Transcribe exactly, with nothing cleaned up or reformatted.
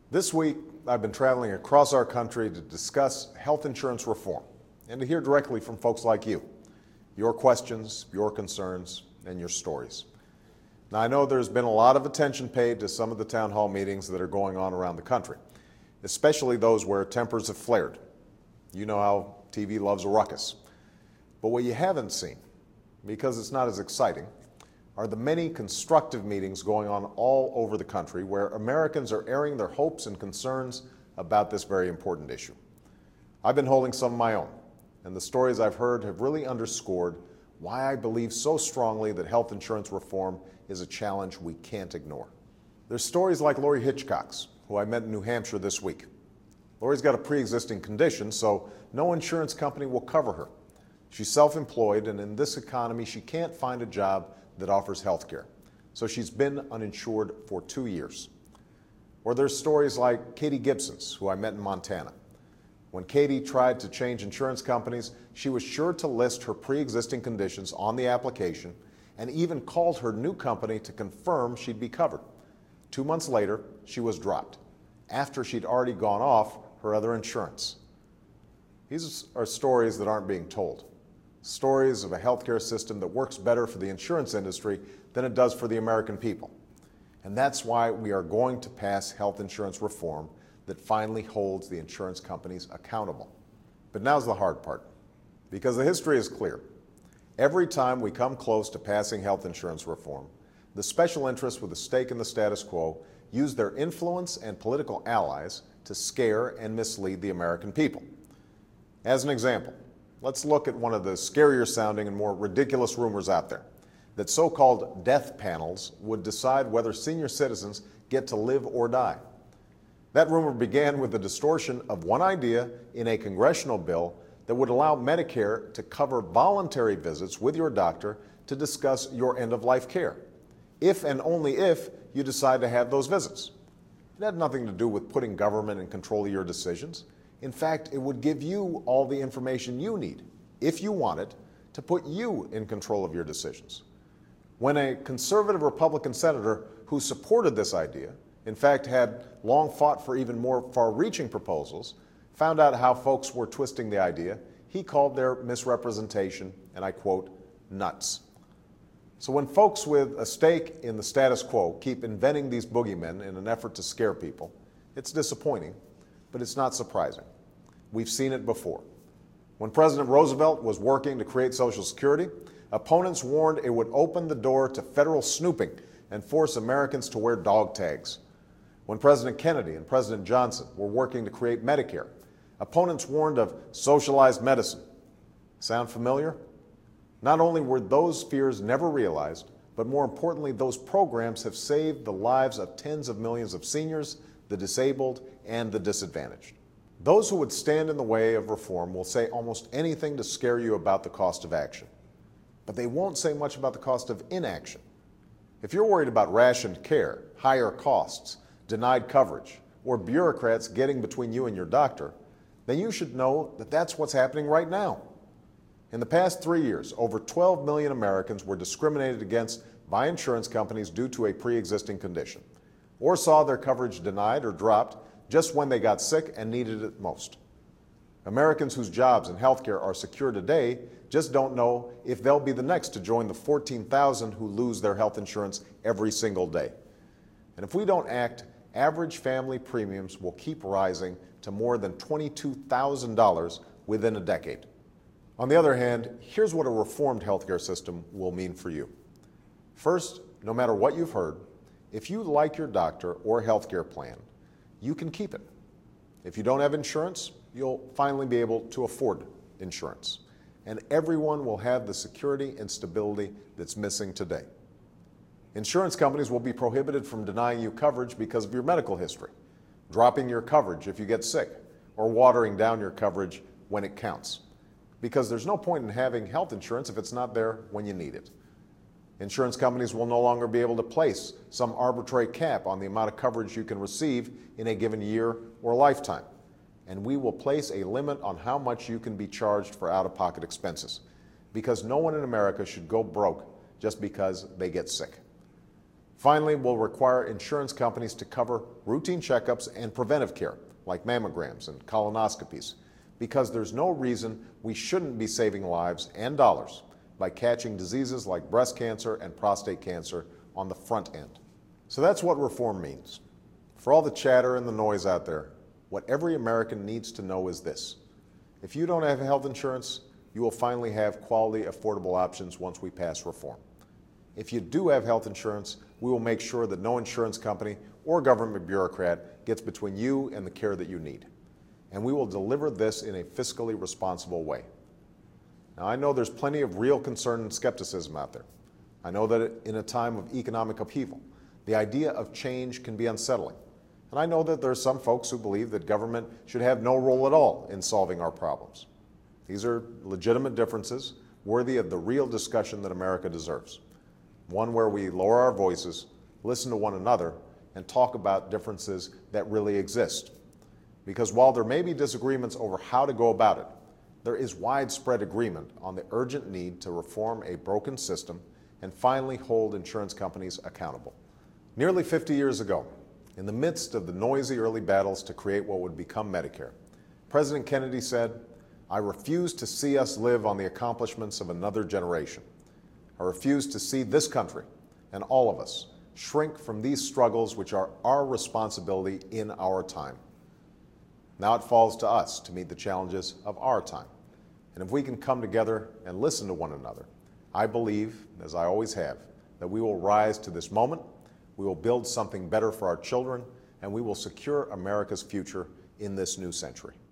This week, I've been traveling across our country to discuss health insurance reform and to hear directly from folks like you, your questions, your concerns, and your stories. Now, I know there's been a lot of attention paid to some of the town hall meetings that are going on around the country, especially those where tempers have flared. You know how T V loves a ruckus. But what you haven't seen, because it's not as exciting, are the many constructive meetings going on all over the country where Americans are airing their hopes and concerns about this very important issue. I've been holding some of my own, and the stories I've heard have really underscored why I believe so strongly that health insurance reform is a challenge we can't ignore. There's stories like Lori Hitchcock's, who I met in New Hampshire this week. Lori's got a pre-existing condition, so no insurance company will cover her. She's self-employed, and in this economy, she can't find a job that offers health care. So she's been uninsured for two years. Or there's stories like Katie Gibson's, who I met in Montana. When Katie tried to change insurance companies, she was sure to list her pre-existing conditions on the application and even called her new company to confirm she'd be covered. Two months later, she was dropped, after she'd already gone off her other insurance. These are stories that aren't being told. Stories of a healthcare system that works better for the insurance industry than it does for the American people. And that's why we are going to pass health insurance reform that finally holds the insurance companies accountable. But now's the hard part, because the history is clear. Every time we come close to passing health insurance reform, the special interests with a stake in the status quo use their influence and political allies to scare and mislead the American people. As an example, let's look at one of the scarier sounding and more ridiculous rumors out there, that so-called death panels would decide whether senior citizens get to live or die. That rumor began with the distortion of one idea in a congressional bill that would allow Medicare to cover voluntary visits with your doctor to discuss your end-of-life care, if and only if you decide to have those visits. It had nothing to do with putting government in control of your decisions. In fact, it would give you all the information you need, if you want it, to put you in control of your decisions. When a conservative Republican senator who supported this idea, in fact had long fought for even more far-reaching proposals, found out how folks were twisting the idea, he called their misrepresentation, and I quote, nuts. So when folks with a stake in the status quo keep inventing these boogeymen in an effort to scare people, it's disappointing. But it's not surprising. We've seen it before. When President Roosevelt was working to create Social Security, opponents warned it would open the door to federal snooping and force Americans to wear dog tags. When President Kennedy and President Johnson were working to create Medicare, opponents warned of socialized medicine. Sound familiar? Not only were those fears never realized, but more importantly, those programs have saved the lives of tens of millions of seniors, the disabled, and the disadvantaged. Those who would stand in the way of reform will say almost anything to scare you about the cost of action. But they won't say much about the cost of inaction. If you're worried about rationed care, higher costs, denied coverage, or bureaucrats getting between you and your doctor, then you should know that that's what's happening right now. In the past three years, over twelve million Americans were discriminated against by insurance companies due to a pre-existing condition, or saw their coverage denied or dropped just when they got sick and needed it most. Americans whose jobs and healthcare are secure today just don't know if they'll be the next to join the fourteen thousand who lose their health insurance every single day. And if we don't act, average family premiums will keep rising to more than twenty-two thousand dollars within a decade. On the other hand, here's what a reformed healthcare system will mean for you. First, no matter what you've heard, if you like your doctor or healthcare plan, you can keep it. If you don't have insurance, you'll finally be able to afford insurance. And everyone will have the security and stability that's missing today. Insurance companies will be prohibited from denying you coverage because of your medical history, dropping your coverage if you get sick, or watering down your coverage when it counts. Because there's no point in having health insurance if it's not there when you need it. Insurance companies will no longer be able to place some arbitrary cap on the amount of coverage you can receive in a given year or lifetime. And we will place a limit on how much you can be charged for out-of-pocket expenses, because no one in America should go broke just because they get sick. Finally, we'll require insurance companies to cover routine checkups and preventive care, like mammograms and colonoscopies, because there's no reason we shouldn't be saving lives and dollars by catching diseases like breast cancer and prostate cancer on the front end. So that's what reform means. For all the chatter and the noise out there, what every American needs to know is this: if you don't have health insurance, you will finally have quality, affordable options once we pass reform. If you do have health insurance, we will make sure that no insurance company or government bureaucrat gets between you and the care that you need. And we will deliver this in a fiscally responsible way. Now, I know there's plenty of real concern and skepticism out there. I know that in a time of economic upheaval, the idea of change can be unsettling. And I know that there are some folks who believe that government should have no role at all in solving our problems. These are legitimate differences worthy of the real discussion that America deserves. One where we lower our voices, listen to one another, and talk about differences that really exist. Because while there may be disagreements over how to go about it, there is widespread agreement on the urgent need to reform a broken system and finally hold insurance companies accountable. Nearly fifty years ago, in the midst of the noisy early battles to create what would become Medicare, President Kennedy said, "I refuse to see us live on the accomplishments of another generation. I refuse to see this country and all of us shrink from these struggles which are our responsibility in our time." Now it falls to us to meet the challenges of our time. And if we can come together and listen to one another, I believe, as I always have, that we will rise to this moment, we will build something better for our children, and we will secure America's future in this new century.